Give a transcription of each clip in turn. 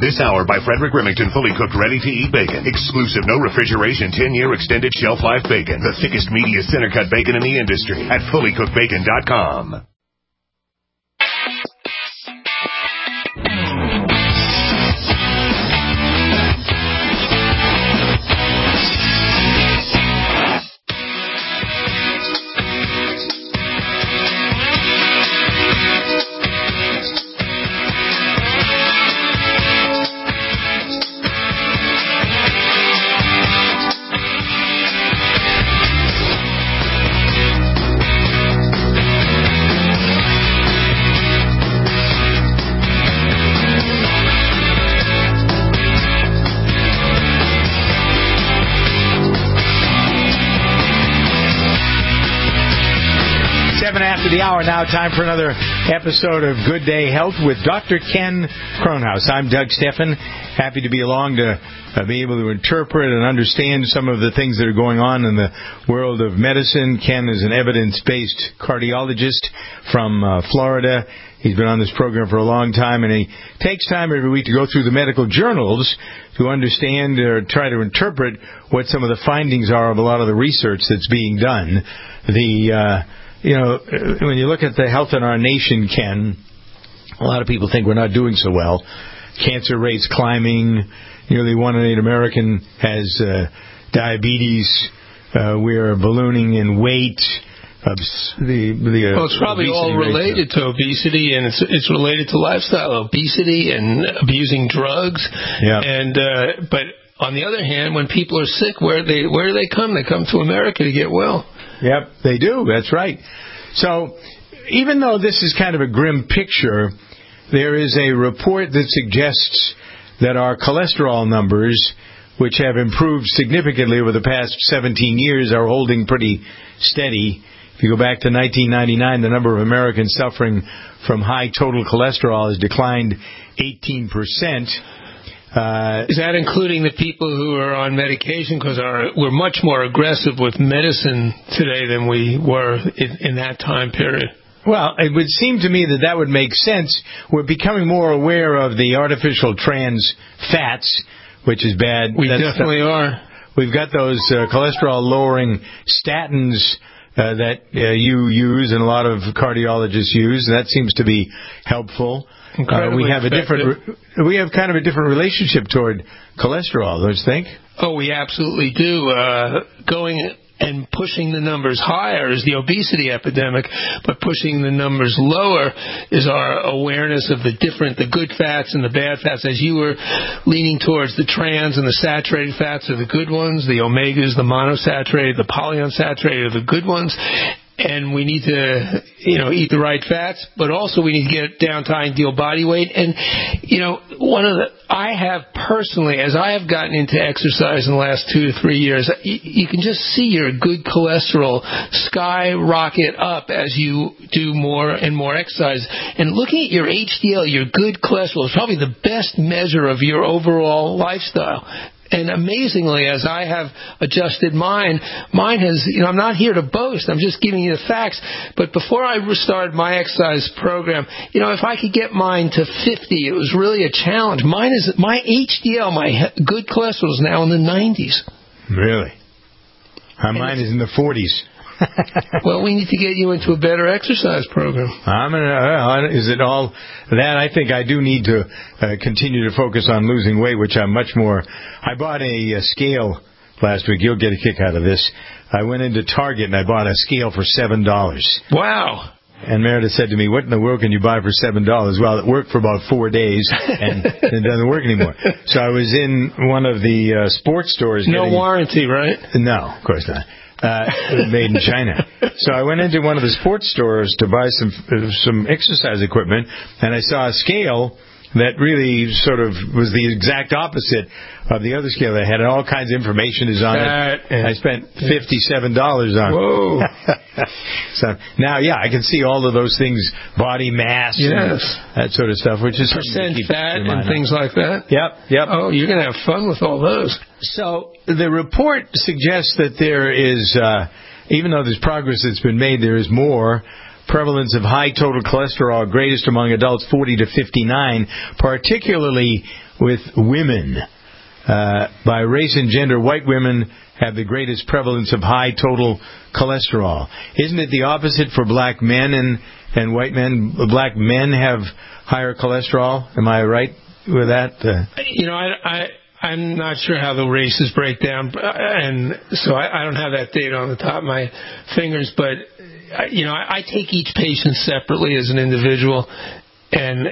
This hour by Frederick Remington, fully cooked, ready-to-eat bacon. Exclusive, no refrigeration, 10-year extended shelf life bacon. The thickest, meatiest center-cut bacon in the industry at fullycookedbacon.com. The hour now. Time for another episode of Good Day Health with Dr. Ken Kronhaus. I'm Doug Steffen. Happy to be along to be able to interpret and understand some of the things that are going on in the world of medicine. Ken is an evidence-based cardiologist from Florida. He's been on this program for a long time, and he takes time every week to go through the medical journals to understand or try to interpret what some of the findings are of a lot of the research that's being done. When you look at the health in our nation, Ken, a lot of people think we're not doing so well. Cancer rates climbing. Nearly 1 in 8 American has diabetes. We're ballooning in weight. It's probably all related to obesity, and it's related to lifestyle obesity and abusing drugs. Yeah. But on the other hand, when people are sick, where do they come? They come to America to get well. Yep, they do. That's right. So even though this is kind of a grim picture, there is a report that suggests that our cholesterol numbers, which have improved significantly over the past 17 years, are holding pretty steady. If you go back to 1999, the number of Americans suffering from high total cholesterol has declined 18%. Is that including the people who are on medication? Because we're much more aggressive with medicine today than we were in that time period. Well, it would seem to me that would make sense. We're becoming more aware of the artificial trans fats, which is bad. We definitely are. We've got those cholesterol-lowering statins that you use and a lot of cardiologists use. That seems to be helpful. We have kind of a different relationship toward cholesterol, don't you think? Oh, we absolutely do. Going and pushing the numbers higher is the obesity epidemic, but pushing the numbers lower is our awareness of the good fats and the bad fats. As you were leaning towards the trans and the saturated fats are the good ones, the omegas, the monosaturated, the polyunsaturated are the good ones. And we need to, eat the right fats, but also we need to get down to ideal body weight. And, I have personally, as I have gotten into exercise in the last 2 to 3 years, you can just see your good cholesterol skyrocket up as you do more and more exercise. And looking at your HDL, your good cholesterol, is probably the best measure of your overall lifestyle. And amazingly, as I have adjusted mine has, I'm not here to boast. I'm just giving you the facts. But before I started my exercise program, if I could get mine to 50, it was really a challenge. My HDL, my good cholesterol, is now in the 90s. Really? Mine is in the 40s. Well, we need to get you into a better exercise program. Is it all that? I think I do need to continue to focus on losing weight, which I'm much more. I bought a scale last week. You'll get a kick out of this. I went into Target and I bought a scale for $7. Wow. And Meredith said to me, what in the world can you buy for $7? Well, it worked for about 4 days, and it doesn't work anymore. So I was in one of the sports stores. No warranty, right? No, of course not. Made in China. So I went into one of the sports stores to buy some exercise equipment, and I saw a scale that really sort of was the exact opposite of the other scale they had. And all kinds of information is on it. I spent $57 on it. Whoa. So now, I can see all of those things, body mass, and that sort of stuff, which is percent fat and things like that. Yep. Oh, you're going to have fun with all those. So the report suggests that there is, even though there's progress that's been made, there is more prevalence of high total cholesterol, greatest among adults 40 to 59, particularly with women. By race and gender, white women have the greatest prevalence of high total cholesterol. Isn't it the opposite for black men and white men? Black men have higher cholesterol. Am I right with that? I'm not sure how the races break down, and so I don't have that data on the top of my fingers. But I take each patient separately as an individual, and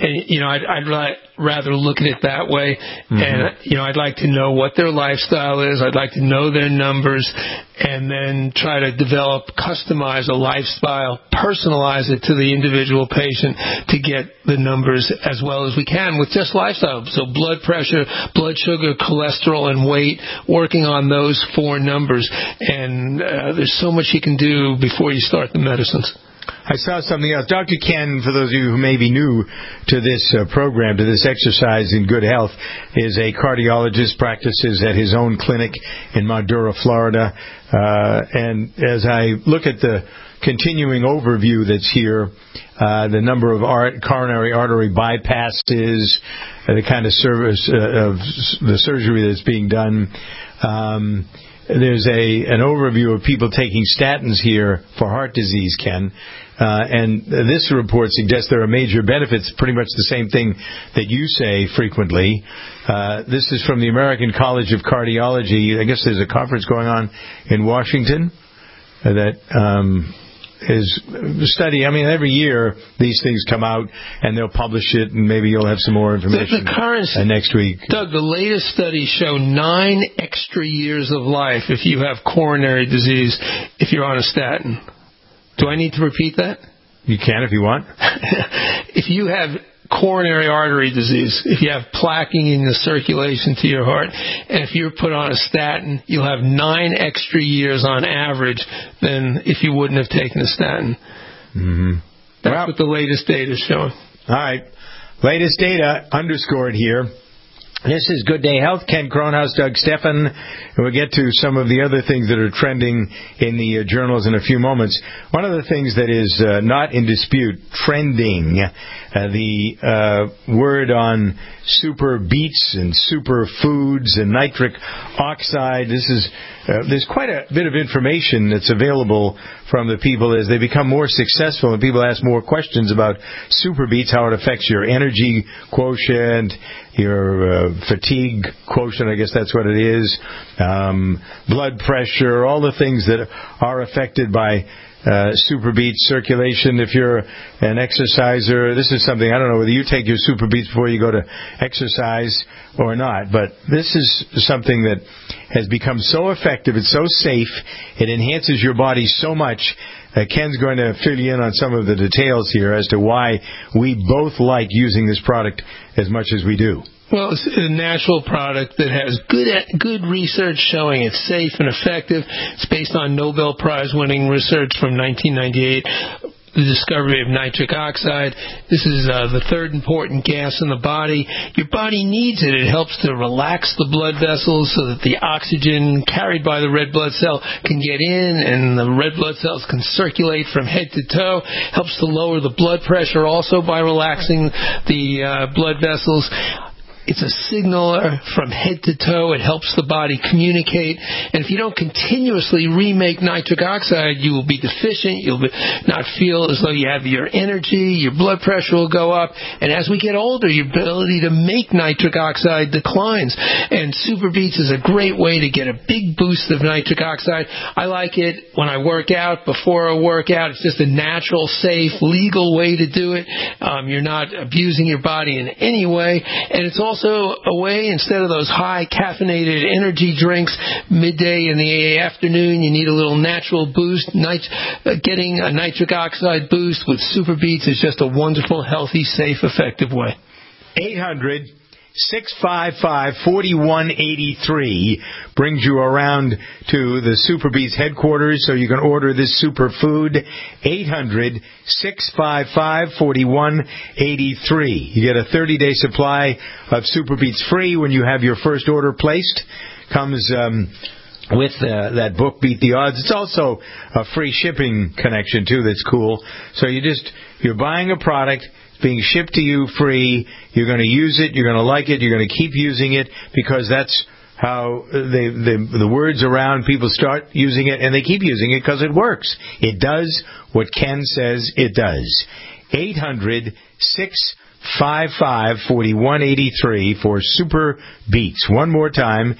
I'd rather look at it that way. Mm-hmm. And, I'd like to know what their lifestyle is. I'd like to know their numbers, and then try to customize a lifestyle, personalize it to the individual patient to get the numbers as well as we can with just lifestyle. So blood pressure, blood sugar, cholesterol, and weight, working on those 4 numbers. And there's so much you can do before you start the medicines. I saw something else. Dr. Ken, for those of you who may be new to this program, to this exercise in good health, is a cardiologist, practices at his own clinic in Madura, Florida. And as I look at the continuing overview that's here, the number of coronary artery bypasses, the kind of service of the surgery that's being done, there's an overview of people taking statins here for heart disease, Ken. And this report suggests there are major benefits, pretty much the same thing that you say frequently. This is from the American College of Cardiology. I guess there's a conference going on in Washington that is study. I mean, every year these things come out and they'll publish it, and maybe you'll have some more information next week. Doug, the latest studies show 9 extra years of life if you have coronary disease if you're on a statin. Do I need to repeat that? You can if you want. If you have coronary artery disease, if you have plaquing in the circulation to your heart, and if you're put on a statin, you'll have 9 extra years on average than if you wouldn't have taken a statin. Mm-hmm. That's what the latest data is showing. All right. Latest data underscored here. This is Good Day Health. Ken Kronhaus, Doug Steffen. And we'll get to some of the other things that are trending in the journals in a few moments. One of the things that is not in dispute, trending, the word on super beets and super foods and nitric oxide. There's quite a bit of information that's available from the people as they become more successful and people ask more questions about super beets, how it affects your energy quotient, your fatigue quotient, I guess that's what it is, blood pressure, all the things that are affected by super beets circulation. If you're an exerciser, this is something, I don't know whether you take your super beets before you go to exercise or not, but this is something that has become so effective, it's so safe, it enhances your body so much. Ken's going to fill you in on some of the details here as to why we both like using this product as much as we do. Well, it's a natural product that has good research showing it's safe and effective. It's based on Nobel Prize-winning research from 1998, the discovery of nitric oxide. This is the third important gas in the body. Your body needs it. It helps to relax the blood vessels so that the oxygen carried by the red blood cell can get in and the red blood cells can circulate from head to toe. Helps to lower the blood pressure also by relaxing the blood vessels. It's a signaler from head to toe. It helps the body communicate. And if you don't continuously remake nitric oxide, you will be deficient. You'll not feel as though you have your energy. Your blood pressure will go up. And as we get older, your ability to make nitric oxide declines. And Super Beets is a great way to get a big boost of nitric oxide. I like it when I work out, before a workout. It's just a natural, safe, legal way to do it. You're not abusing your body in any way. And it's also a way, instead of those high caffeinated energy drinks midday in the afternoon, you need a little natural boost. Getting a nitric oxide boost with Super Beets is just a wonderful, healthy, safe, effective way. 800-655-4183 brings you around to the Super Beets headquarters so you can order this super food. 800-655-4183. You get a 30-day supply of Super Beets free when you have your first order placed. Comes with that book, Beat the Odds. It's also a free shipping connection, too, that's cool. So you're buying a product. It's being shipped to you free. You're going to use it. You're going to like it. You're going to keep using it because that's how the words around, people start using it, and they keep using it because it works. It does what Ken says it does. 800-655-4183 for Super Beats. One more time,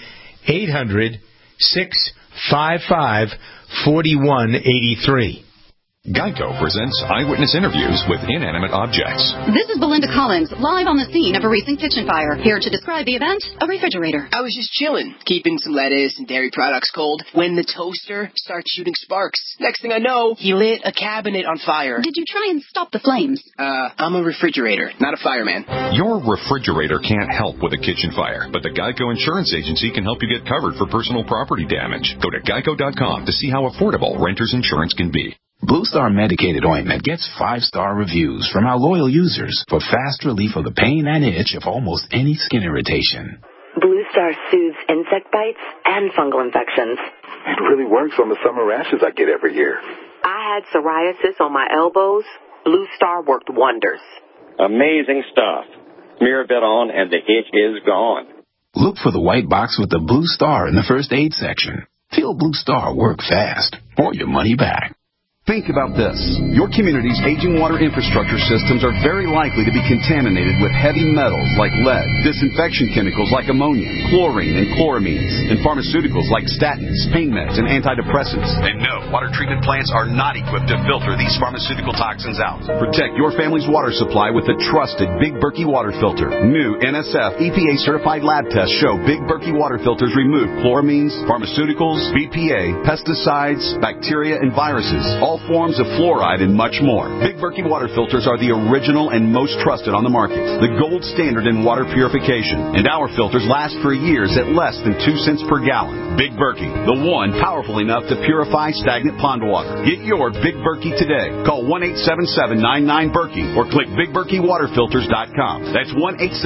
800-655-4183. Geico presents eyewitness interviews with inanimate objects. This is Belinda Collins, live on the scene of a recent kitchen fire. Here to describe the event, a refrigerator. I was just chilling, keeping some lettuce and dairy products cold, when the toaster starts shooting sparks. Next thing I know, he lit a cabinet on fire. Did you try and stop the flames? I'm a refrigerator, not a fireman. Your refrigerator can't help with a kitchen fire, but the Geico Insurance Agency can help you get covered for personal property damage. Go to geico.com to see how affordable renter's insurance can be. Blue Star medicated ointment gets 5-star reviews from our loyal users for fast relief of the pain and itch of almost any skin irritation. Blue Star soothes insect bites and fungal infections. It really works on the summer rashes I get every year. I had psoriasis on my elbows. Blue Star worked wonders. Amazing stuff. Smear a bit on and the itch is gone. Look for the white box with the Blue Star in the first aid section. Feel Blue Star work fast or your money back. Think about this. Your community's aging water infrastructure systems are very likely to be contaminated with heavy metals like lead, disinfection chemicals like ammonia, chlorine and chloramines, and pharmaceuticals like statins, pain meds, and antidepressants. And no, water treatment plants are not equipped to filter these pharmaceutical toxins out. Protect your family's water supply with the trusted Big Berkey water filter. New NSF EPA-certified lab tests show Big Berkey water filters remove chloramines, pharmaceuticals, BPA, pesticides, bacteria, and viruses, all forms of fluoride, and much more. Big Berkey water filters are the original and most trusted on the market, the gold standard in water purification. And our filters last for years at less than 2 cents per gallon. Big Berkey, the one powerful enough to purify stagnant pond water. Get your Big Berkey today. Call 1-877-99-BERKEY or click BigBerkeyWaterFilters.com. That's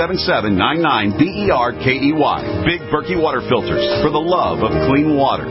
1-877-99-BERKEY. Big Berkey water filters, for the love of clean water.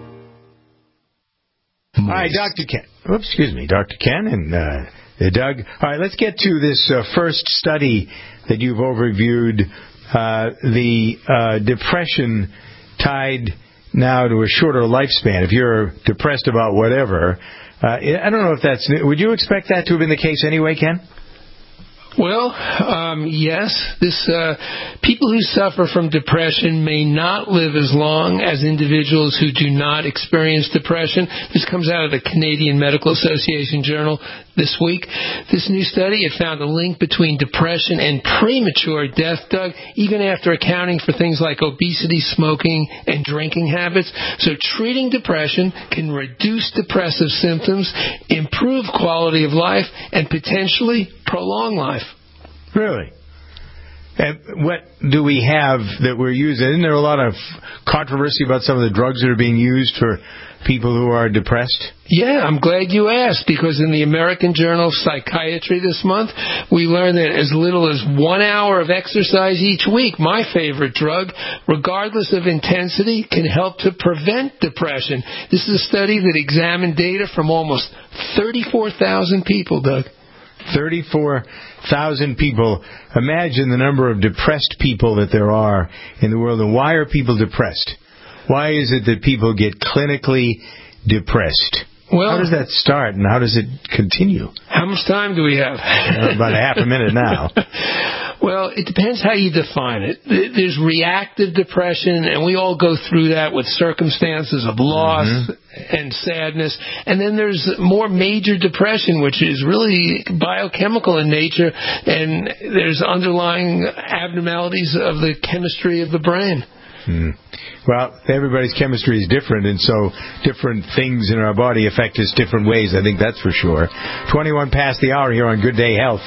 All right, Dr. Ken. Dr. Ken and Doug. All right, let's get to this first study that you've overviewed, the depression tied now to a shorter lifespan. If you're depressed about whatever, I don't know if that's new. Would you expect that to have been the case anyway, Ken? Well, yes. People who suffer from depression may not live as long as individuals who do not experience depression. This comes out of the Canadian Medical Association Journal this week. This new study, it found a link between depression and premature death, Doug, even after accounting for things like obesity, smoking, and drinking habits. So treating depression can reduce depressive symptoms, improve quality of life, and potentially prolong life. Really? And what do we have that we're using? Isn't there a lot of controversy about some of the drugs that are being used for people who are depressed? Yeah, I'm glad you asked, because in the American Journal of Psychiatry this month, we learned that as little as 1 hour of exercise each week, my favorite drug, regardless of intensity, can help to prevent depression. This is a study that examined data from almost 34,000 people, Doug. 34,000 people. Imagine the number of depressed people that there are in the world. And why are people depressed? Why is it that people get clinically depressed? Well, how does that start and how does it continue? How much time do we have? About a half a minute now. Well, it depends how you define it. There's reactive depression, and we all go through that with circumstances of loss and sadness. And then there's more major depression, which is really biochemical in nature, and there's underlying abnormalities of the chemistry of the brain. Well, everybody's chemistry is different, and so different things in our body affect us different ways. I think that's for sure. 21 past the hour here on Good Day Health.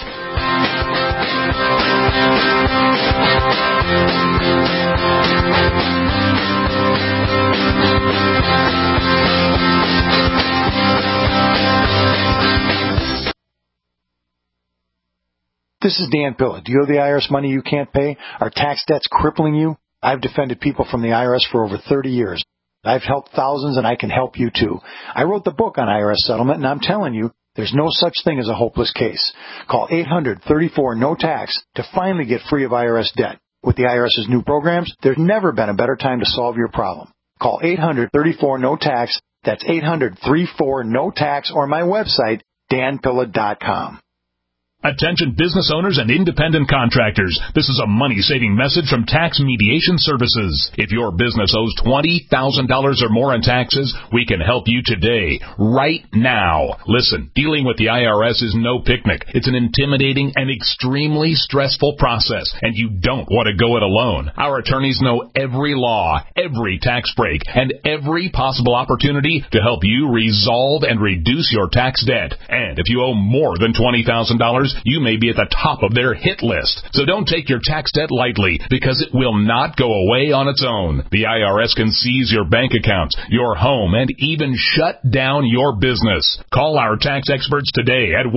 This is Dan Pilla. Do you owe the IRS money you can't pay? Are tax debts crippling you? I've defended people from the IRS for over 30 years. I've helped thousands, and I can help you too. I wrote the book on IRS settlement, and I'm telling you, There's no such thing as a hopeless case. Call 800-34-NO-TAX to finally get free of IRS debt. With the IRS's new programs, there's never been a better time to solve your problem. Call 800-34-NO-TAX. That's 800-34-NO-TAX, or my website, danpilla.com. Attention business owners and independent contractors. This is a money-saving message from Tax Mediation Services. If your business owes $20,000 or more in taxes, we can help you today, right now. Listen, dealing with the IRS is no picnic. It's an intimidating and extremely stressful process, and you don't want to go it alone. Our attorneys know every law, every tax break, and every possible opportunity to help you resolve and reduce your tax debt. And if you owe more than $20,000, you may be at the top of their hit list. So don't take your tax debt lightly, because it will not go away on its own. The IRS can seize your bank accounts, your home, and even shut down your business. Call our tax experts today at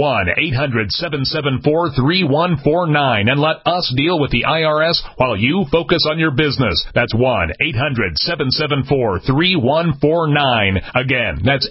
1-800-774-3149 and let us deal with the IRS while you focus on your business. That's 1-800-774-3149. Again, that's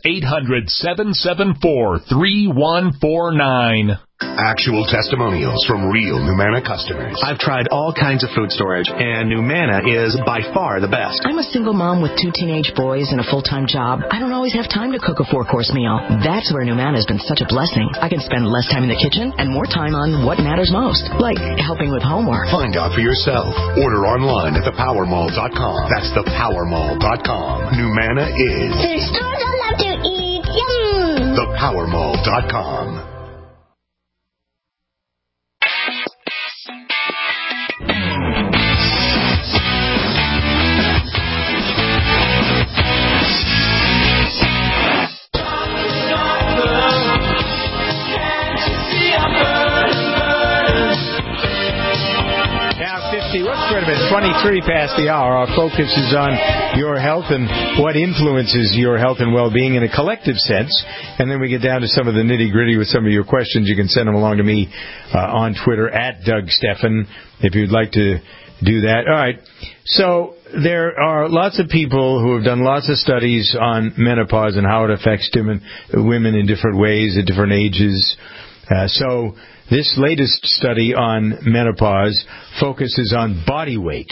800-774-3149. Actual testimonials from real Numanna customers. I've tried all kinds of food storage, and Numanna is by far the best. I'm a single mom with 2 teenage boys and a full-time job. I don't always have time to cook a 4-course meal. That's where Numanna has been such a blessing. I can spend less time in the kitchen and more time on what matters most, like helping with homework. Find out for yourself. Order online at thepowermall.com. That's thepowermall.com. Numanna is the stores I love to eat. Yum! Thepowermall.com. What's going to be 23 past the hour? Our focus is on your health and what influences your health and well-being in a collective sense. And then we get down to some of the nitty-gritty with some of your questions. You can send them along to me on Twitter at Doug Stephan if you'd like to do that. All right. So there are lots of people who have done lots of studies on menopause and how it affects women in different ways at different ages. So this latest study on menopause focuses on body weight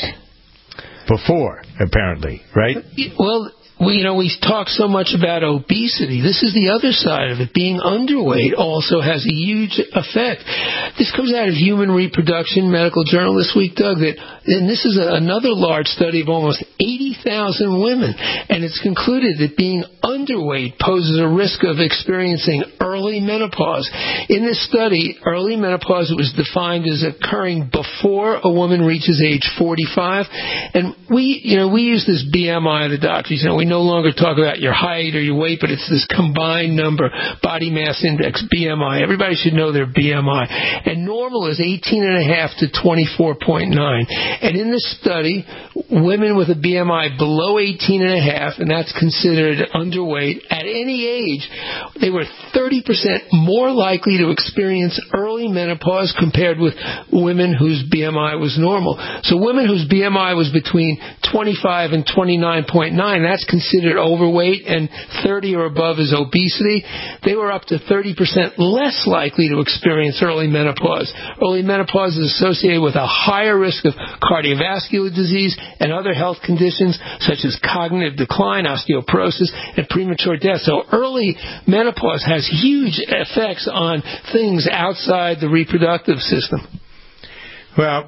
before, apparently, right? Well, we talk so much about obesity. This is the other side of it. Being underweight also has a huge effect. This comes out of Human Reproduction Medical Journal this week, Doug, and this is another large study of almost 80,000 women, and it's concluded that being underweight poses a risk of experiencing early menopause. In this study, early menopause was defined as occurring before a woman reaches age 45, and we use this BMI of the doctors. We no longer talk about your height or your weight, but it's this combined number, body mass index, BMI. Everybody should know their BMI. And normal is 18.5 to 24.9. And in this study, women with a BMI below 18.5, and that's considered underweight, at any age, they were 30% more likely to experience early menopause compared with women whose BMI was normal. So women whose BMI was between 25 and 29.9, that's considered overweight, and 30 or above is obesity. They were up to 30% less likely to experience early menopause. Early menopause is associated with a higher risk of cardiovascular disease and other health conditions such as cognitive decline, osteoporosis, and premature death. So early menopause has huge effects on things outside the reproductive system. Well,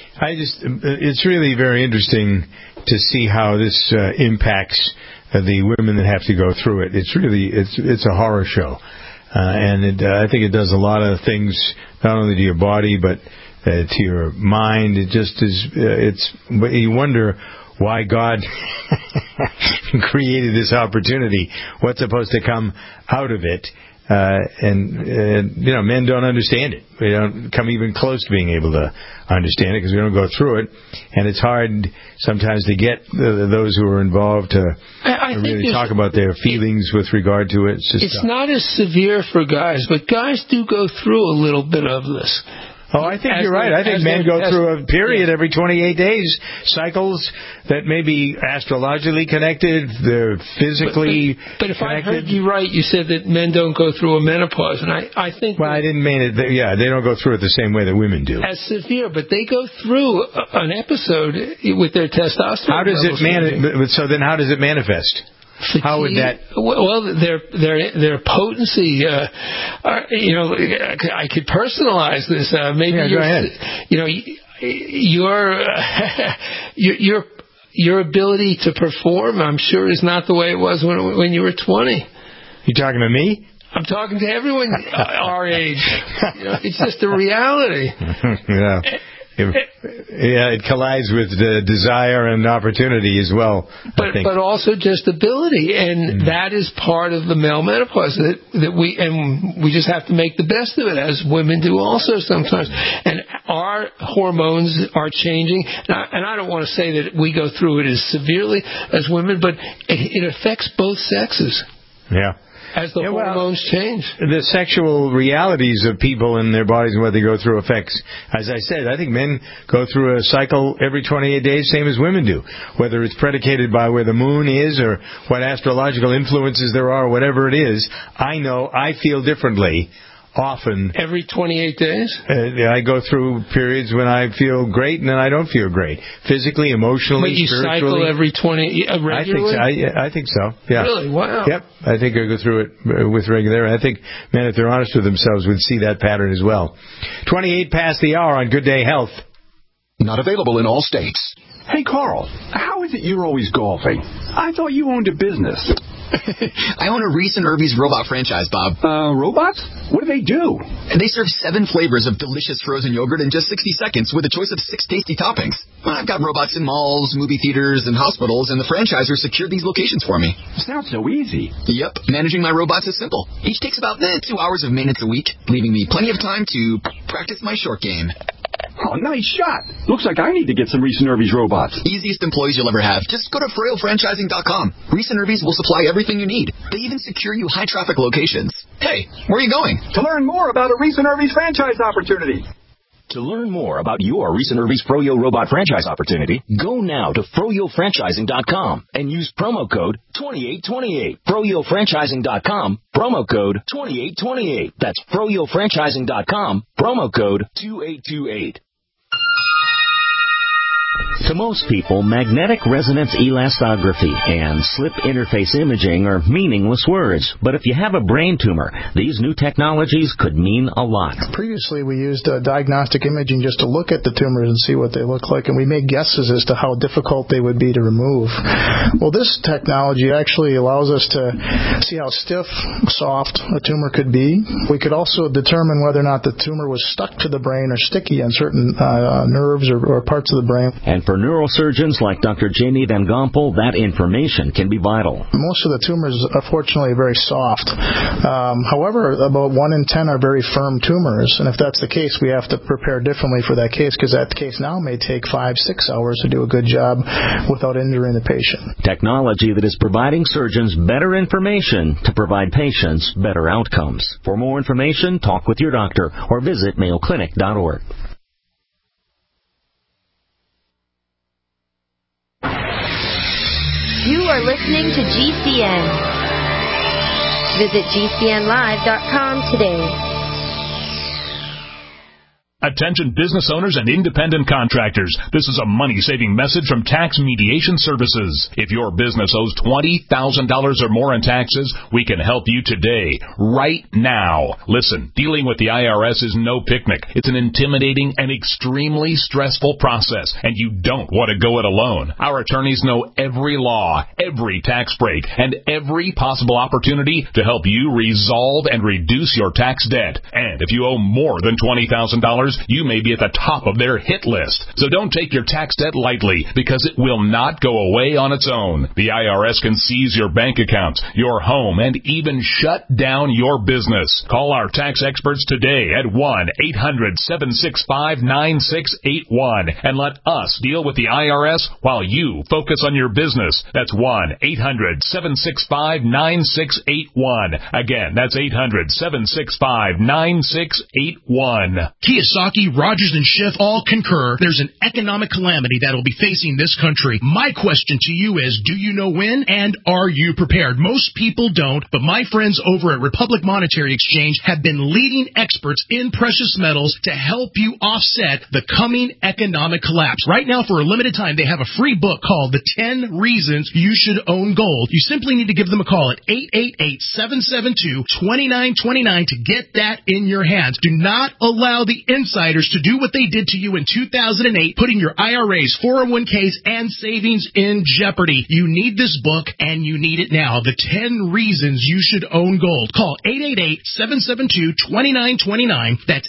it's really very interesting to see how this impacts the women that have to go through it. It's a horror show, and I think it does a lot of things, not only to your body but to your mind. It just is. You wonder why God created this opportunity. What's supposed to come out of it? Men don't understand it. We don't come even close to being able to understand it because we don't go through it, and it's hard sometimes to get those who are involved to really talk about their feelings with regard to it. It's not as severe for guys, but guys do go through a little bit of this. Oh, I think you're right. I think men go through a period every 28 days, cycles that may be astrologically connected, they're physically But if connected. I heard you right, you said that men don't go through a menopause, and I think... Well, I didn't mean it. They don't go through it the same way that women do. As severe, but they go through an episode with their testestosterone. How does it So then how does it manifest? Fatigue. How would that? Well, their potency. I could personalize this. Maybe go ahead. Your ability to perform, I'm sure, is not the way it was when you were 20. You talking to me? I'm talking to everyone our age. It's just a reality. Yeah. It collides with the desire and opportunity as well. But also just ability, and that is part of the male menopause that we just have to make the best of it, as women do also sometimes. And our hormones are changing, and I don't want to say that we go through it as severely as women, but it affects both sexes. Yeah. As the hormones change. The sexual realities of people and their bodies and what they go through affects, as I said, I think men go through a cycle every 28 days, same as women do. Whether it's predicated by where the moon is or what astrological influences there are, whatever it is, I know I feel differently often. Every 28 days? I go through periods when I feel great and then I don't feel great. Physically, emotionally, but you spiritually. Cycle every 20 regularly? I think so. Yeah. Really? Wow. Yep. I think I go through it with regularity. I think men, if they're honest with themselves, would see that pattern as well. 28 past the hour on Good Day Health. Not available in all states. Hey, Carl, how is it you're always golfing? I thought you owned a business. I own a Reese and Irby's robot franchise, Bob. Robots? What do they do? They serve 7 flavors of delicious frozen yogurt in just 60 seconds with a choice of 6 tasty toppings. I've got robots in malls, movie theaters, and hospitals, and the franchisor secured these locations for me. Sounds so easy. Yep. Managing my robots is simple. Each takes about 2 hours of maintenance a week, leaving me plenty of time to practice my short game. Oh, nice shot. Looks like I need to get some Reese and Irby's robots. Easiest employees you'll ever have. Just go to FroyoFranchising.com. Reese and Irby's will supply everything you need. They even secure you high-traffic locations. Hey, where are you going? To learn more about a Reese and Irby's franchise opportunity. To learn more about your Reese and Irby's Froyo Robot franchise opportunity, go now to FroyoFranchising.com and use promo code 2828. FroyoFranchising.com, promo code 2828. That's FroyoFranchising.com, promo code 2828. To most people, magnetic resonance elastography and slip interface imaging are meaningless words. But if you have a brain tumor, these new technologies could mean a lot. Previously, we used diagnostic imaging just to look at the tumors and see what they look like, and we made guesses as to how difficult they would be to remove. Well, this technology actually allows us to see how stiff, soft a tumor could be. We could also determine whether or not the tumor was stuck to the brain or sticky on certain nerves or parts of the brain. And for neurosurgeons like Dr. Jamie Van Gompel, that information can be vital. Most of the tumors are fortunately very soft. However, about 1 in 10 are very firm tumors, and if that's the case, we have to prepare differently for that case, because that case now may take 5-6 hours to do a good job without injuring the patient. Technology that is providing surgeons better information to provide patients better outcomes. For more information, talk with your doctor or visit MayoClinic.org. You are listening to GCN. Visit GCNlive.com today. Attention business owners and independent contractors. This is a money-saving message from Tax Mediation Services. If your business owes $20,000 or more in taxes, we can help you today, right now. Listen, dealing with the IRS is no picnic. It's an intimidating and extremely stressful process, and you don't want to go it alone. Our attorneys know every law, every tax break, and every possible opportunity to help you resolve and reduce your tax debt. And if you owe more than $20,000, you may be at the top of their hit list. So don't take your tax debt lightly, because it will not go away on its own. The IRS can seize your bank accounts, your home, and even shut down your business. Call our tax experts today at 1-800-765-9681 and let us deal with the IRS while you focus on your business. That's 1-800-765-9681. Again, that's 800-765-9681. Kia Psaki, Rogers, and Schiff all concur there's an economic calamity that will be facing this country. My question to you is, do you know when, and are you prepared? Most people don't, but my friends over at Republic Monetary Exchange have been leading experts in precious metals to help you offset the coming economic collapse. Right now, for a limited time, they have a free book called The 10 Reasons You Should Own Gold. You simply need to give them a call at 888-772-2929 to get that in your hands. Do not allow the insiders to do what they did to you in 2008, putting your IRAs, 401ks, and savings in jeopardy. You need this book, and you need it now. The 10 Reasons You Should Own Gold. Call 888-772-2929. That's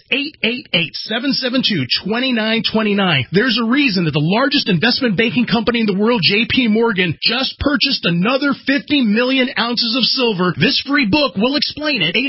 888-772-2929. There's a reason that the largest investment banking company in the world, J.P. Morgan, just purchased another 50 million ounces of silver. This free book will explain it.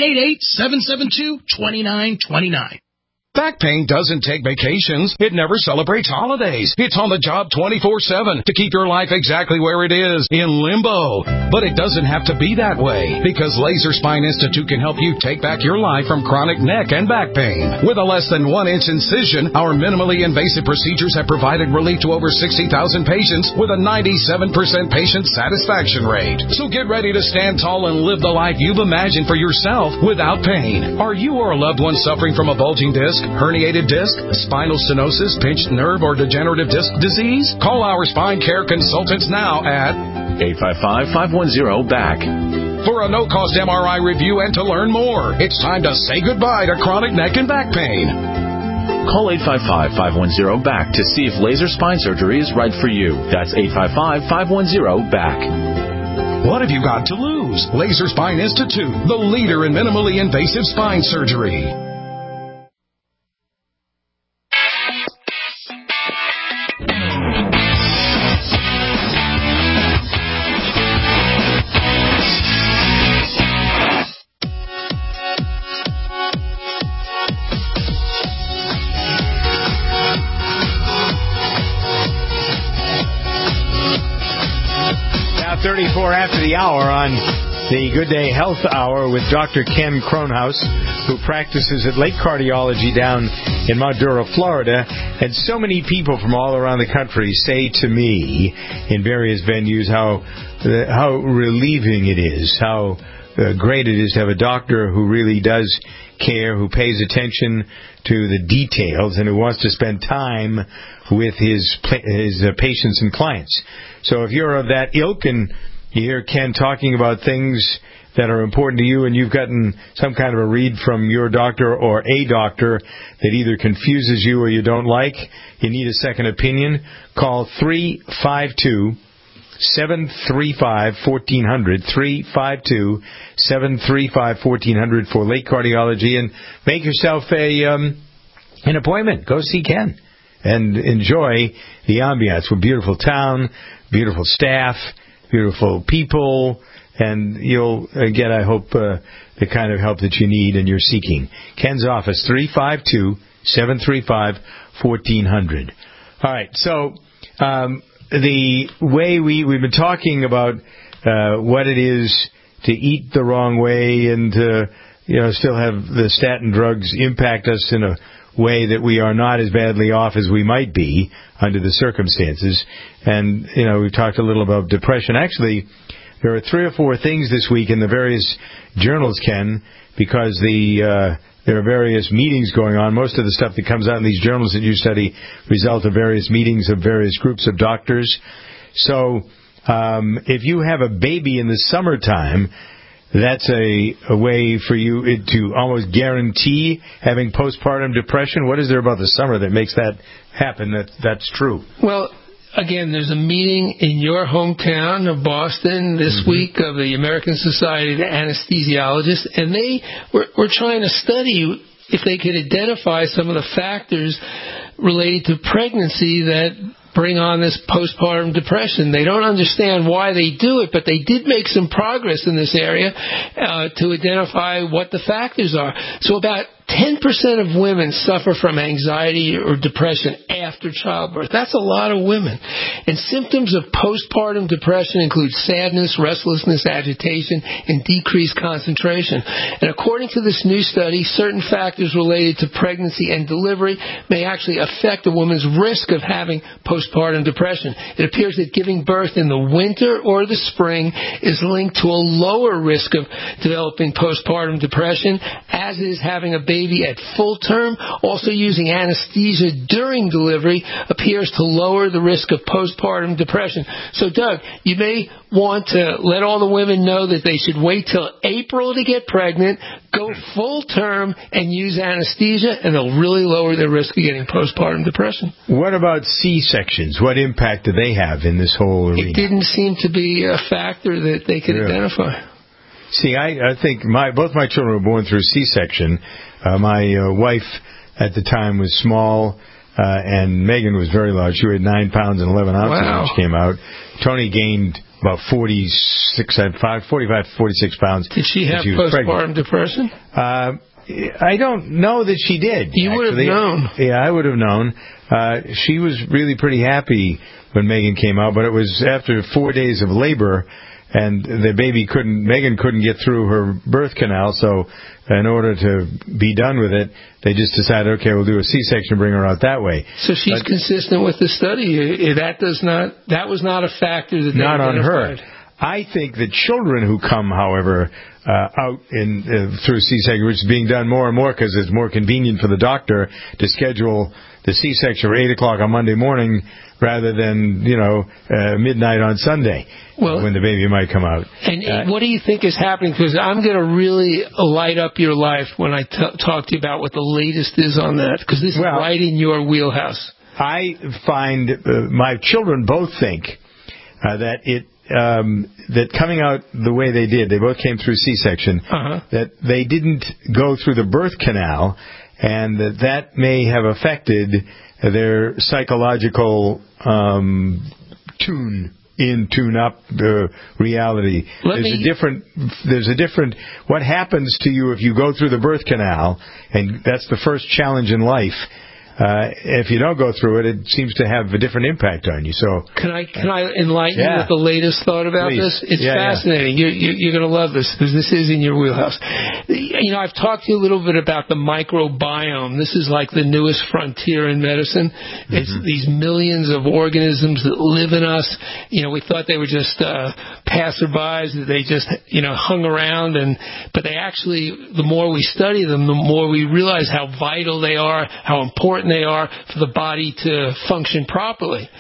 888-772-2929. Back pain doesn't take vacations. It never celebrates holidays. It's on the job 24/7 to keep your life exactly where it is, in limbo. But it doesn't have to be that way, because Laser Spine Institute can help you take back your life from chronic neck and back pain. With a less than 1-inch incision, our minimally invasive procedures have provided relief to over 60,000 patients with a 97% patient satisfaction rate. So get ready to stand tall and live the life you've imagined for yourself without pain. Are you or a loved one suffering from a bulging disc, herniated disc, spinal stenosis, pinched nerve, or degenerative disc disease? Call our spine care consultants now at 855-510-BACK. For a no-cost MRI review and to learn more. It's time to say goodbye to chronic neck and back pain. Call 855-510-BACK to see if laser spine surgery is right for you. That's 855-510-BACK. What have you got to lose? Laser Spine Institute, the leader in minimally invasive spine surgery. Now 34 after the hour on the Good Day Health Hour with Dr. Ken Kronhaus, who practices at Lake Cardiology down in Mount Dura, Florida. And so many people from all around the country say to me in various venues how relieving it is, how great it is to have a doctor who really does care, who pays attention to the details, and who wants to spend time with his patients and clients. So if you're of that ilk and you hear Ken talking about things that are important to you, and you've gotten some kind of a read from your doctor or a doctor that either confuses you or you don't like, you need a second opinion, call 352-735-1400, 352-735-1400 for Lake Cardiology, and make yourself an appointment. Go see Ken and enjoy the ambiance. We're a beautiful town, beautiful staff, beautiful people, and you'll get, I hope, the kind of help that you need and you're seeking. Ken's office, 352-735-1400. All right, so the way we've been talking about what it is to eat the wrong way and to still have the statin drugs impact us in a way that we are not as badly off as we might be under the circumstances. And, we've talked a little about depression. Actually, there are 3 or 4 things this week in the various journals, Ken, because there are various meetings going on. Most of the stuff that comes out in these journals that you study result of various meetings of various groups of doctors. So if you have a baby in the summertime, that's a way for you to almost guarantee having postpartum depression. What is there about the summer that makes that happen? That's true. Well, again, there's a meeting in your hometown of Boston this week of the American Society of Anesthesiologists, and they were trying to study if they could identify some of the factors related to pregnancy that bring on this postpartum depression. They don't understand why they do it, but they did make some progress in this area to identify what the factors are. So about 10% of women suffer from anxiety or depression after childbirth. That's a lot of women. And symptoms of postpartum depression include sadness, restlessness, agitation, and decreased concentration. And according to this new study, certain factors related to pregnancy and delivery may actually affect a woman's risk of having postpartum depression. It appears that giving birth in the winter or the spring is linked to a lower risk of developing postpartum depression, as is having a baby at full term. Also, using anesthesia during delivery appears to lower the risk of postpartum depression. So, Doug, you may want to let all the women know that they should wait till April to get pregnant, go full term, and use anesthesia, and they'll really lower their risk of getting postpartum depression. What about C-sections? What impact do they have in this whole arena? It didn't seem to be a factor that they could identify. See, I think both my children were born through C-section. My wife at the time was small, and Megan was very large. She weighed 9 pounds and 11 ounces when she came out. Tony gained about 45, 46 pounds. Did she have postpartum depression? I don't know that she did. You would have known. Yeah, I would have known. She was really pretty happy when Megan came out, but it was after 4 days of labor, and the Megan couldn't get through her birth canal, so in order to be done with it, they just decided, okay, we'll do a C-section and bring her out that way. So she's consistent with the study. That was not a factor that they not identified. On her. I think that children who come, however, out through C-section, which is being done more and more because it's more convenient for the doctor to schedule the C-section for 8 o'clock on Monday morning rather than, midnight on Sunday when the baby might come out. And what do you think is happening? Because I'm going to really light up your life when I talk to you about what the latest is on that, because this is right in your wheelhouse. I find my children both think that that coming out the way they did, they both came through C-section, that they didn't go through the birth canal, and that may have affected their psychological tune-up reality. There's a different, what happens to you if you go through the birth canal, and that's the first challenge in life. If you don't go through it, it seems to have a different impact on you. So can I enlighten you with the latest thought about this? It's fascinating. You're going to love this because this is in your wheelhouse. I've talked to you a little bit about the microbiome. This is like the newest frontier in medicine. It's these millions of organisms that live in us. We thought they were just passerbys, that they just hung around, but they actually, the more we study them, the more we realize how vital they are, how important they are for the body to function properly.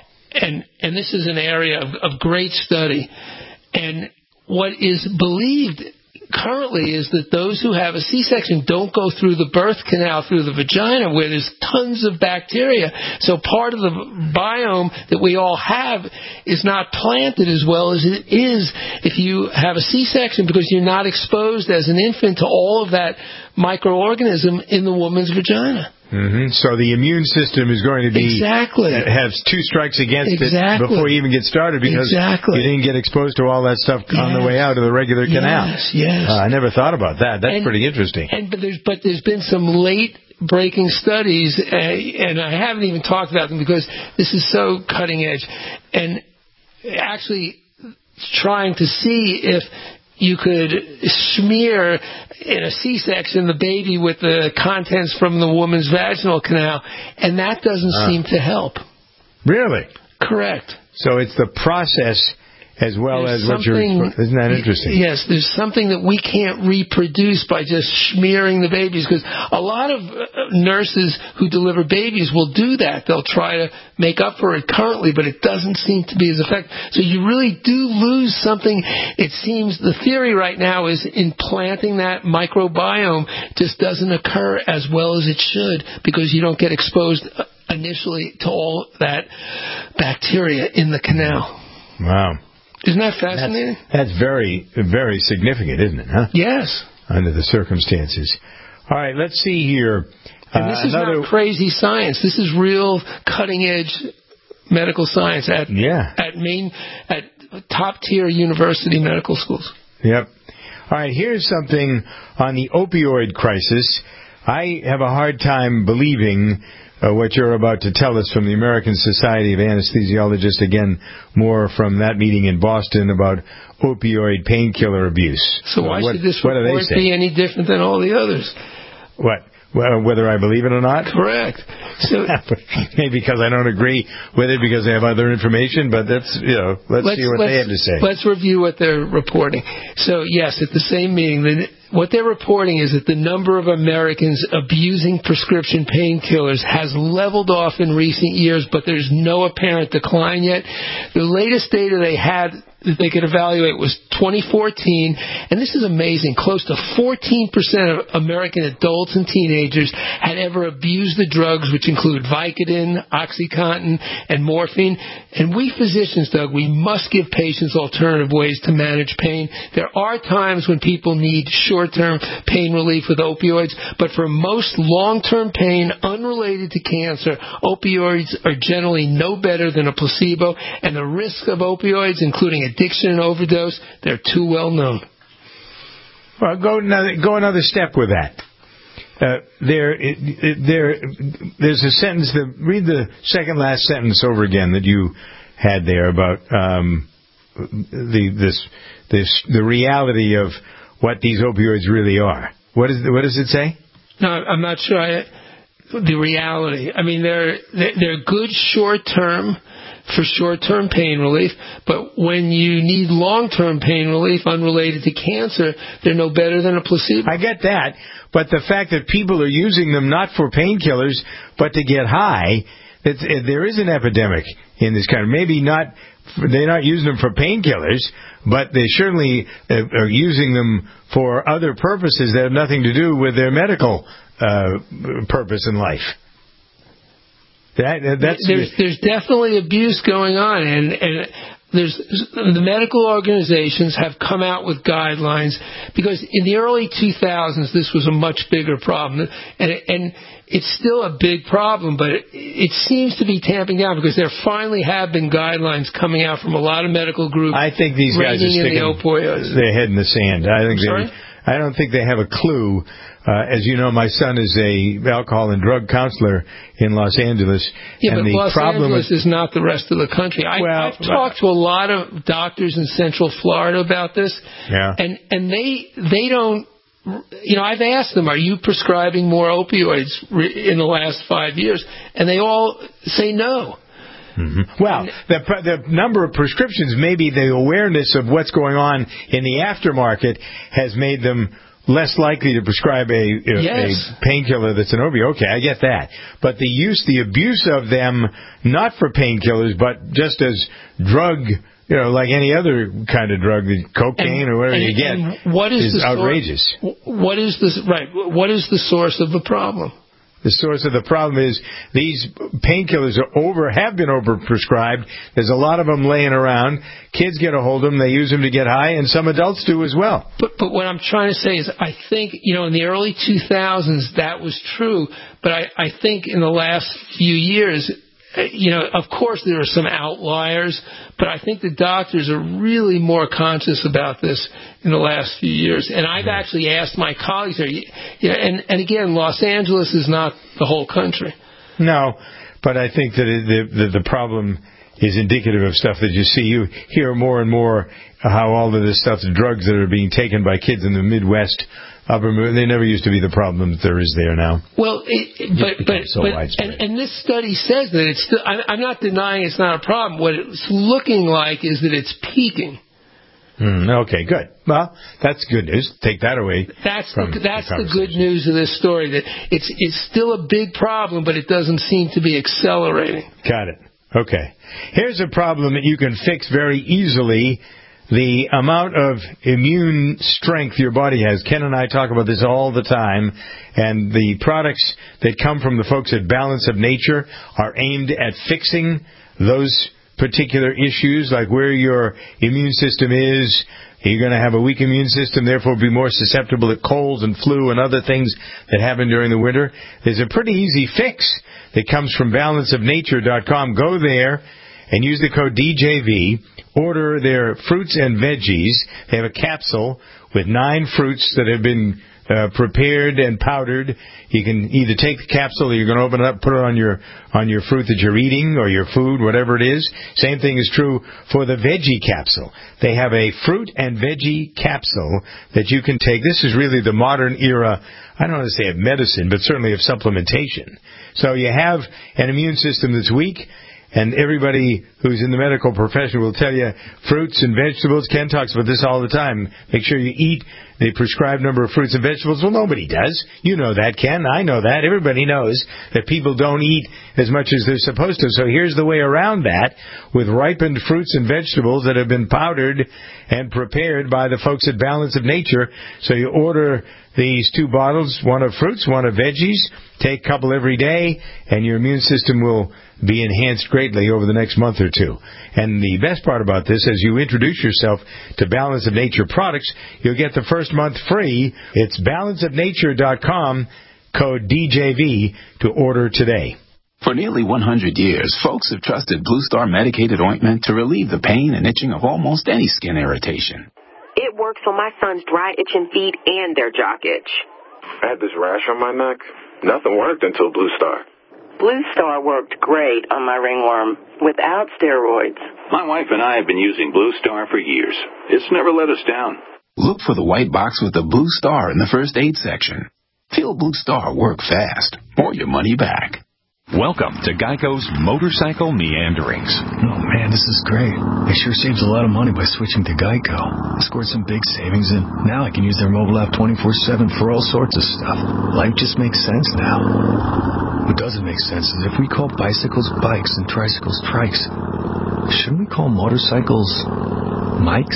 And this is an area of great study. And what is believed currently is that those who have a C-section don't go through the birth canal, through the vagina, where there's tons of bacteria. So part of the biome that we all have is not planted as well as it is if you have a C-section, because you're not exposed as an infant to all of that microorganism in the woman's vagina. So the immune system is going to be have two strikes against it before you even get started, because you didn't get exposed to all that stuff on the way out of the regular canal. Yes. I never thought about that. That's pretty interesting. But there's been some late breaking studies, and I haven't even talked about them because this is so cutting edge, and actually trying to see if you could smear in a C-section the baby with the contents from the woman's vaginal canal, and that doesn't seem to help. Really? Correct. So it's the process as well as what you're... Isn't that interesting? Yes, there's something that we can't reproduce by just smearing the babies, because a lot of nurses who deliver babies will do that. They'll try to make up for it currently, but it doesn't seem to be as effective. So you really do lose something. It seems the theory right now is implanting that microbiome just doesn't occur as well as it should, because you don't get exposed initially to all that bacteria in the canal. Wow. Isn't that fascinating? That's very, very significant, isn't it? Huh? Yes. Under the circumstances. All right, let's see here. And this is not crazy science. This is real cutting-edge medical science at top-tier university medical schools. Yep. All right, here's something on the opioid crisis. I have a hard time believing what you're about to tell us from the American Society of Anesthesiologists, again, more from that meeting in Boston about opioid painkiller abuse. So why should this report be any different than all the others? What? Well, whether I believe it or not? Correct. So maybe because I don't agree with it because they have other information, but that's, let's see what they have to say. Let's review what they're reporting. So, yes, at the same meeting, what they're reporting is that the number of Americans abusing prescription painkillers has leveled off in recent years, but there's no apparent decline yet. The latest data they had that they could evaluate was 2014, and this is amazing. Close to 14% of American adults and teenagers had ever abused the drugs, which include Vicodin, OxyContin, and morphine. And we physicians, Doug, we must give patients alternative ways to manage pain. There are times when people need short-term pain relief with opioids, but for most long-term pain unrelated to cancer, opioids are generally no better than a placebo, and the risk of opioids, including addiction and overdose, they're too well known. Well, go another step with that. There's a sentence. Read the second last sentence over again that you had there about the reality of what these opioids really are. What does it say? No, I'm not sure. The reality. I mean, they're good short-term for short-term pain relief, but when you need long-term pain relief unrelated to cancer, they're no better than a placebo. I get that, but the fact that people are using them not for painkillers, but to get high, there is an epidemic in this country. Maybe not, they're not using them for painkillers, but they certainly are using them for other purposes that have nothing to do with their medical purpose in life. There's definitely abuse going on, and the medical organizations have come out with guidelines because in the early 2000s this was a much bigger problem, and it's still a big problem, but it seems to be tamping down because there finally have been guidelines coming out from a lot of medical groups. I think these guys are sticking their head in the sand. I don't think they have a clue. As you know, my son is a alcohol and drug counselor in Los Angeles. Yeah, and but the Los problem Angeles is not the rest of the country. I've talked to a lot of doctors in Central Florida about this, and they don't. I've asked them, are you prescribing more opioids in the last 5 years? And they all say no. Mm-hmm. Well, the number of prescriptions, maybe the awareness of what's going on in the aftermarket has made them less likely to prescribe a painkiller that's an opioid. Okay, I get that. But the abuse of them, not for painkillers, but just as drug, like any other kind of drug, cocaine or whatever you get, is outrageous. What is the source of the problem? The source of the problem is these painkillers have been overprescribed. There's a lot of them laying around. Kids get a hold of them. They use them to get high, and some adults do as well. But what I'm trying to say is I think, in the early 2000s that was true, but I think in the last few years, of course there are some outliers, but I think the doctors are really more conscious about this in the last few years. And I've actually asked my colleagues there, and again, Los Angeles is not the whole country. No, but I think that the problem is indicative of stuff that you see. You hear more and more how all of this stuff, the drugs that are being taken by kids in the Midwest, they never used to be the problem that there is there now. Well, and this study says that it's still. I'm not denying it's not a problem. What it's looking like is that it's peaking. Okay, good. Well, that's good news. Take that away. That's the good news of this story. That it's still a big problem, but it doesn't seem to be accelerating. Got it. Okay. Here's a problem that you can fix very easily. The amount of immune strength your body has. Ken and I talk about this all the time, and the products that come from the folks at Balance of Nature are aimed at fixing those particular issues, like where your immune system is. You're going to have a weak immune system, therefore be more susceptible to colds and flu and other things that happen during the winter. There's a pretty easy fix that comes from balanceofnature.com. Go there and use the code DJV. Order their fruits and veggies. They have a capsule with 9 fruits that have been prepared and powdered. You can either take the capsule, or you're going to open it up, put it on your fruit that you're eating or your food, whatever it is. Same thing is true for the veggie capsule. They have a fruit and veggie capsule that you can take. This is really the modern era, I don't want to say of medicine, but certainly of supplementation. So you have an immune system that's weak, and everybody who's in the medical profession will tell you fruits and vegetables. Ken talks about this all the time. Make sure you eat the prescribed number of fruits and vegetables. Well, nobody does. You know that, Ken. I know that. Everybody knows that people don't eat as much as they're supposed to. So here's the way around that, with ripened fruits and vegetables that have been powdered and prepared by the folks at Balance of Nature. So you order these 2 bottles, one of fruits, one of veggies. Take a couple every day, and your immune system will be enhanced greatly over the next month or 2. And the best part about this, as you introduce yourself to Balance of Nature products, you'll get the first month free. It's balanceofnature.com, code DJV, to order today. For nearly 100 years, folks have trusted Blue Star medicated ointment to relieve the pain and itching of almost any skin irritation. It works on my son's dry itching feet and their jock itch. I had this rash on my neck. Nothing worked until Blue Star. Blue Star worked great on my ringworm without steroids. My wife and I have been using Blue Star for years. It's never let us down. Look for the white box with the Blue Star in the first aid section. Feel Blue Star work fast, or your money back. Welcome to Geico's Motorcycle Meanderings. Oh, man, this is great. It sure saves a lot of money by switching to Geico. I scored some big savings, and now I can use their mobile app 24/7 for all sorts of stuff. Life just makes sense now. What doesn't make sense is if we call bicycles bikes and tricycles trikes, shouldn't we call motorcycles Mikes?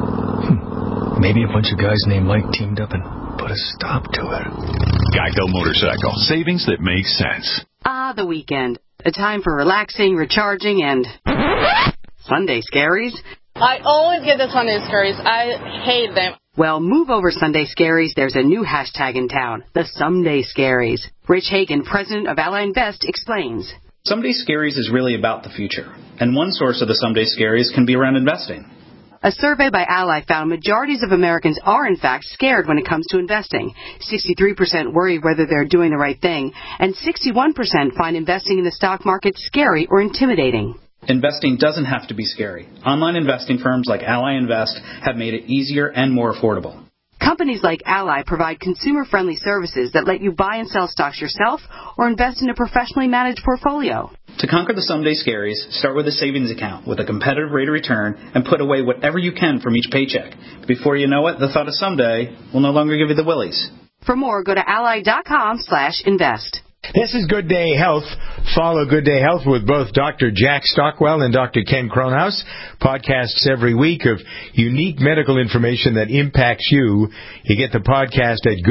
Maybe a bunch of guys named Mike teamed up and put a stop to it. Geico Motorcycle. Savings that make sense. The weekend. A time for relaxing, recharging, and Sunday scaries. I always get the Sunday scaries. I hate them. Well, move over Sunday scaries. There's a new hashtag in town, the Someday Scaries. Rich Hagen, president of Ally Invest, explains. Someday Scaries is really about the future, and one source of the Someday Scaries can be around investing. A survey by Ally found majorities of Americans are, in fact, scared when it comes to investing. 63% worry whether they're doing the right thing, and 61% find investing in the stock market scary or intimidating. Investing doesn't have to be scary. Online investing firms like Ally Invest have made it easier and more affordable. Companies like Ally provide consumer-friendly services that let you buy and sell stocks yourself or invest in a professionally managed portfolio. To conquer the Someday Scaries, start with a savings account with a competitive rate of return and put away whatever you can from each paycheck. Before you know it, the thought of someday will no longer give you the willies. For more, go to ally.com/invest. This is Good Day Health. Follow Good Day Health with both Dr. Jack Stockwell and Dr. Ken Kronhaus. Podcasts every week of unique medical information that impacts you. You get the podcast at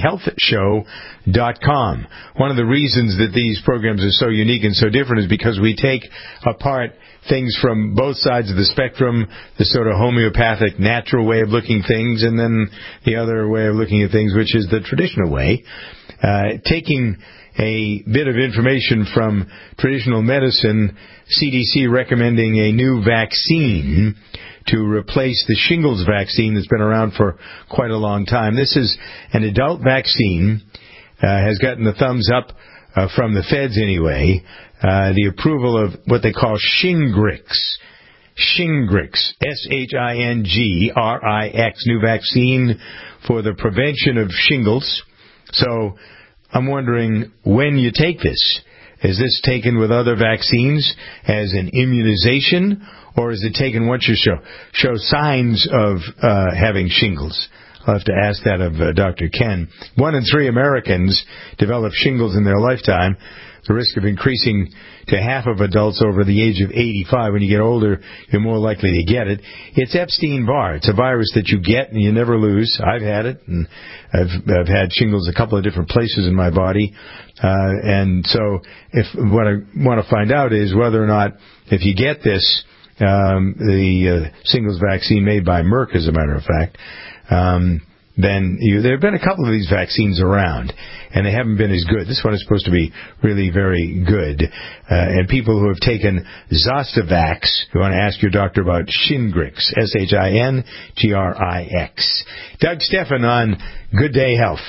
gooddayhealthshow.com. One of the reasons that these programs are so unique and so different is because we take apart things from both sides of the spectrum, the sort of homeopathic, natural way of looking things, and then the other way of looking at things, which is the traditional way. Taking a bit of information from traditional medicine, CDC recommending a new vaccine to replace the shingles vaccine that's been around for quite a long time. This is an adult vaccine, has gotten the thumbs up from the feds anyway. The approval of what they call Shingrix. Shingrix, Shingrix, new vaccine for the prevention of shingles. So I'm wondering when you take this. Is this taken with other vaccines as an immunization, or is it taken once you show signs of having shingles? I'll have to ask that of Dr. Ken. 1 in 3 Americans develop shingles in their lifetime. The risk of increasing to half of adults over the age of 85. When you get older, you're more likely to get it. It's Epstein-Barr. It's a virus that you get and you never lose. I've had it, and I've had shingles a couple of different places in my body. And so what I want to find out is whether or not, if you get this, the shingles vaccine made by Merck, as a matter of fact, then there have been a couple of these vaccines around, and they haven't been as good. This one is supposed to be really very good. And people who have taken Zostavax, you want to ask your doctor about Shingrix, Shingrix. Doug Stephan on Good Day Health.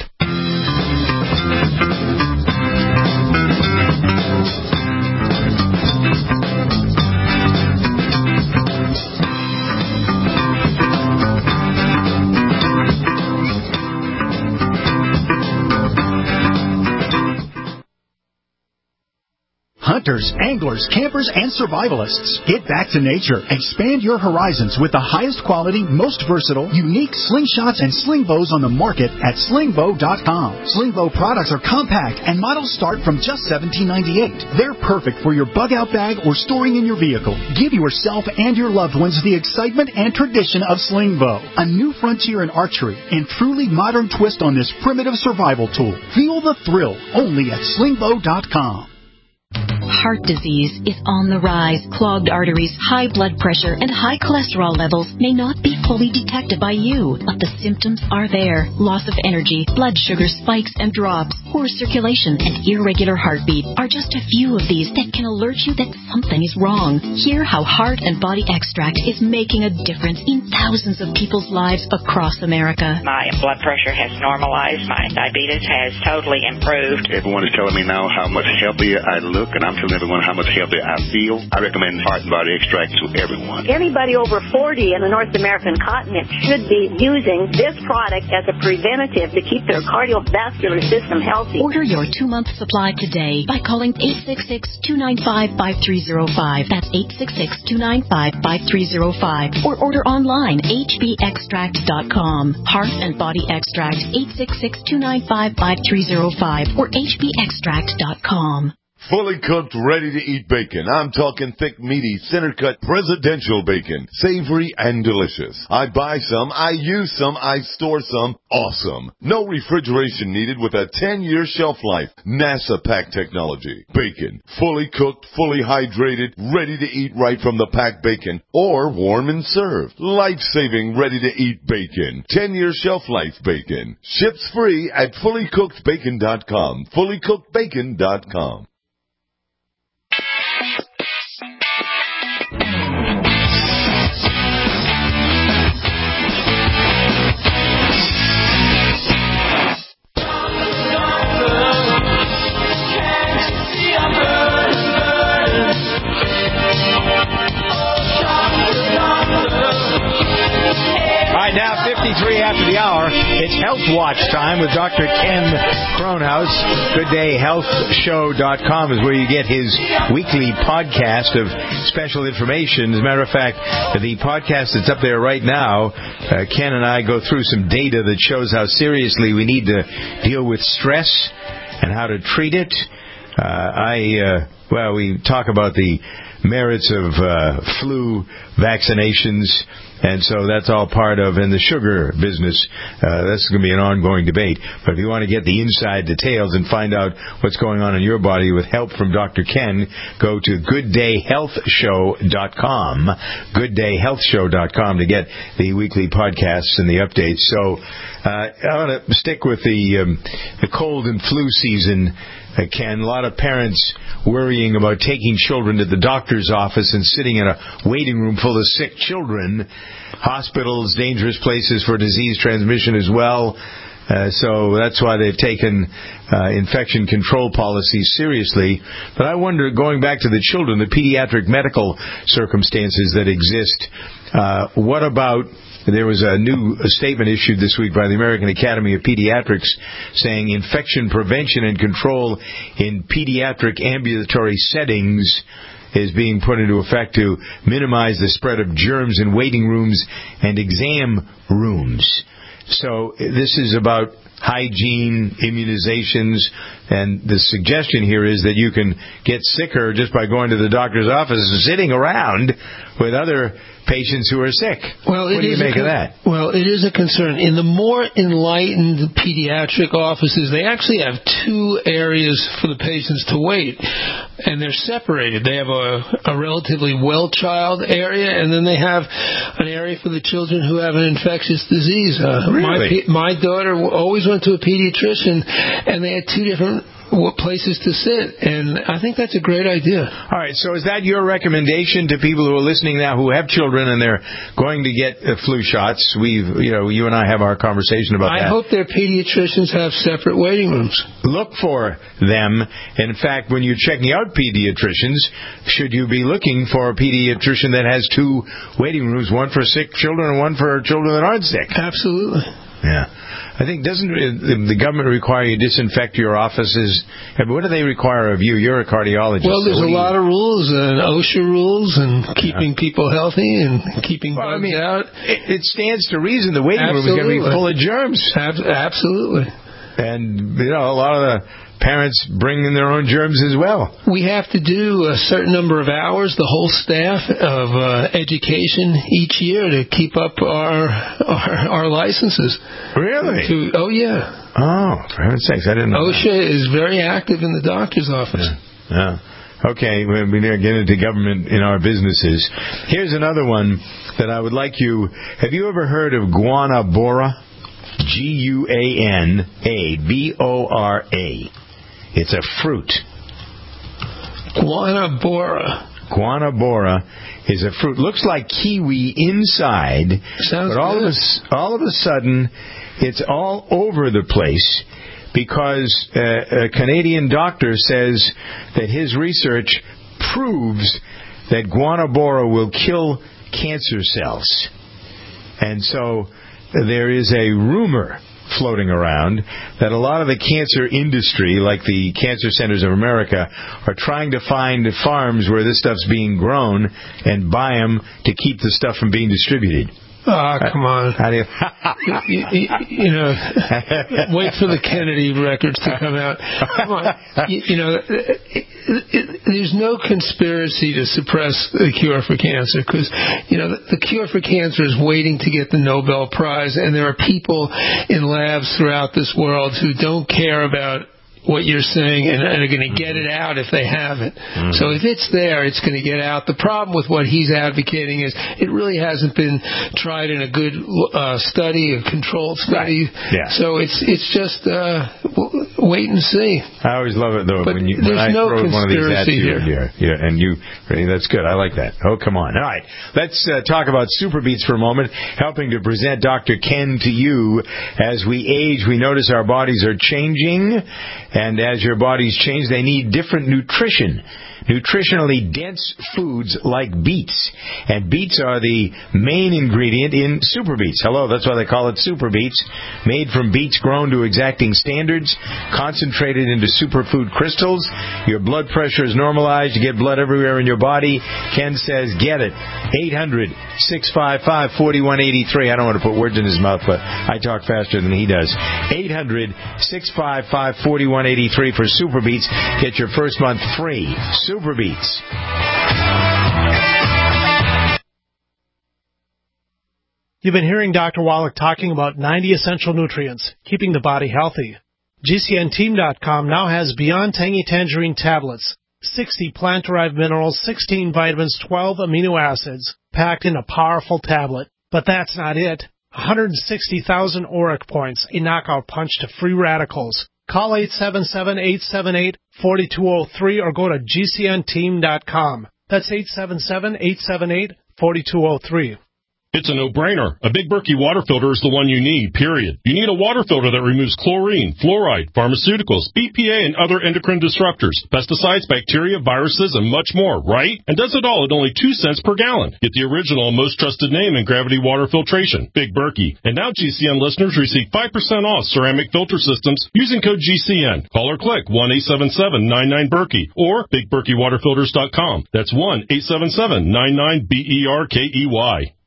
Hunters, anglers, campers, and survivalists. Get back to nature. Expand your horizons with the highest quality, most versatile, unique slingshots and sling bows on the market at slingbow.com. Slingbow products are compact and models start from just $17.98. They're perfect for your bug-out bag or storing in your vehicle. Give yourself and your loved ones the excitement and tradition of Slingbow, a new frontier in archery and truly modern twist on this primitive survival tool. Feel the thrill only at slingbow.com. Heart disease is on the rise. Clogged arteries, high blood pressure, and high cholesterol levels may not be fully detected by you, but the symptoms are there. Loss of energy, blood sugar spikes and drops, poor circulation, and irregular heartbeat are just a few of these that can alert you that something is wrong. Hear how Heart and Body Extract is making a difference in thousands of people's lives across America. My blood pressure has normalized. My diabetes has totally improved. Everyone is telling me now how much healthier I look, and I'm telling everyone how much healthier I feel. I recommend Heart and Body Extract to everyone. Anybody over 40 in the North American continent should be using this product as a preventative to keep their cardiovascular system healthy. Order your 2-month supply today by calling 866-295-5305. That's 866-295-5305. Or order online, hbextract.com. Heart and Body Extract, 866-295-5305 or hbextract.com. Fully cooked, ready-to-eat bacon. I'm talking thick, meaty, center-cut, presidential bacon. Savory and delicious. I buy some, I use some, I store some. Awesome. No refrigeration needed with a 10-year shelf life. NASA pack technology. Bacon. Fully cooked, fully hydrated, ready to eat right from the packed bacon. Or warm and served. Life-saving, ready-to-eat bacon. 10-year shelf life bacon. Ships free at fullycookedbacon.com. fullycookedbacon.com. Now, 53 after the hour, it's Health Watch time with Dr. Ken Kronhaus. GoodDayHealthShow.com is where you get his weekly podcast of special information. As a matter of fact, the podcast that's up there right now, Ken and I go through some data that shows how seriously we need to deal with stress and how to treat it. We talk about the merits of flu vaccinations, and so that's all part of, in the sugar business, that's going to be an ongoing debate. But if you want to get the inside details and find out what's going on in your body with help from Dr. Ken, go to GoodDayHealthShow.com, GoodDayHealthShow.com to get the weekly podcasts and the updates. So I want to stick with the cold and flu season. Ken, a lot of parents worrying about taking children to the doctor's office and sitting in a waiting room full of sick children. Hospitals, dangerous places for disease transmission as well. So that's why they've taken infection control policies seriously. But I wonder, going back to the children, the pediatric medical circumstances that exist, what about... There was a new statement issued this week by the American Academy of Pediatrics saying infection prevention and control in pediatric ambulatory settings is being put into effect to minimize the spread of germs in waiting rooms and exam rooms. So this is about hygiene, immunizations, and the suggestion here is that you can get sicker just by going to the doctor's office and sitting around with other patients who are sick. Well, what do you make of that? Well, it is a concern. In the more enlightened pediatric offices, they actually have two areas for the patients to wait, and they're separated. They have a relatively well-child area, and then they have an area for the children who have an infectious disease. Really? My daughter always went to a pediatrician, and they had two different places to sit, and I think that's a great idea. All right, so is that your recommendation to people who are listening now who have children and they're going to get flu shots? You and I have our conversation about that. I hope their pediatricians have separate waiting rooms. Look for them. In fact, when you're checking out pediatricians, should you be looking for a pediatrician that has two waiting rooms, one for sick children and one for children that aren't sick? Absolutely. Yeah. I think, doesn't the government require you disinfect your offices? What do they require of you? You're a cardiologist. Well, there's a lot of rules, and OSHA rules, and keeping people healthy and keeping bugs out. It stands to reason the waiting room is going to be full of germs. Absolutely. And, a lot of the parents bring in their own germs as well. We have to do a certain number of hours, the whole staff, of education each year to keep up our licenses. Really? Oh, yeah. Oh, for heaven's sakes, I didn't know OSHA is very active in the doctor's office. Yeah. Okay, we need to get into government in our businesses. Here's another one that I would like you... Have you ever heard of guana bora? Guanabora. It's a fruit. Guana bora. Guana bora is a fruit. Looks like kiwi inside. Sounds but good. all of a sudden, it's all over the place because a Canadian doctor says that his research proves that guana bora will kill cancer cells. And so there is a rumor floating around that a lot of the cancer industry, like the Cancer Centers of America, are trying to find farms where this stuff's being grown and buy them to keep the stuff from being distributed. Come on. How do you... wait for the Kennedy records to come out. Come on. There's no conspiracy to suppress the cure for cancer because, the cure for cancer is waiting to get the Nobel Prize, and there are people in labs throughout this world who don't care about what you're saying and are going to get it out if they have it. Mm-hmm. So if it's there, it's going to get out. The problem with what he's advocating is it really hasn't been tried in a good study, a controlled study. Right. Yeah. So it's just wait and see. I always love it, though, but when there's I no throw one of these at you. here. Yeah, and that's good. I like that. Oh, come on. All right. Let's talk about Super Beets for a moment, helping to present Dr. Ken to you. As we age, we notice our bodies are changing. And as your bodies change, they need different nutrition. Nutritionally dense foods like beets. And beets are the main ingredient in Super Beets. Hello, that's why they call it Super Beets. Made from beets grown to exacting standards, concentrated into superfood crystals. Your blood pressure is normalized. You get blood everywhere in your body. Ken says, get it. 800-655-4183. I don't want to put words in his mouth, but I talk faster than he does. 800-655-4183 for Super Beets. Get your first month free. Super Beets. You've been hearing Dr. Wallach talking about 90 essential nutrients, keeping the body healthy. GCNteam.com now has Beyond Tangy Tangerine tablets, 60 plant-derived minerals, 16 vitamins, 12 amino acids, packed in a powerful tablet. But that's not it. 160,000 ORAC points, a knockout punch to free radicals. Call 877-878-4203 or go to GCNteam.com. That's 877-878-4203. It's a no-brainer. A Big Berkey water filter is the one you need, period. You need a water filter that removes chlorine, fluoride, pharmaceuticals, BPA, and other endocrine disruptors, pesticides, bacteria, viruses, and much more, right? And does it all at only 2 cents per gallon. Get the original and most trusted name in gravity water filtration, Big Berkey. And now GCN listeners receive 5% off ceramic filter systems using code GCN. Call or click 1-877-99-BERKEY or BigBerkeyWaterFilters.com. That's 1-877-99-BERKEY.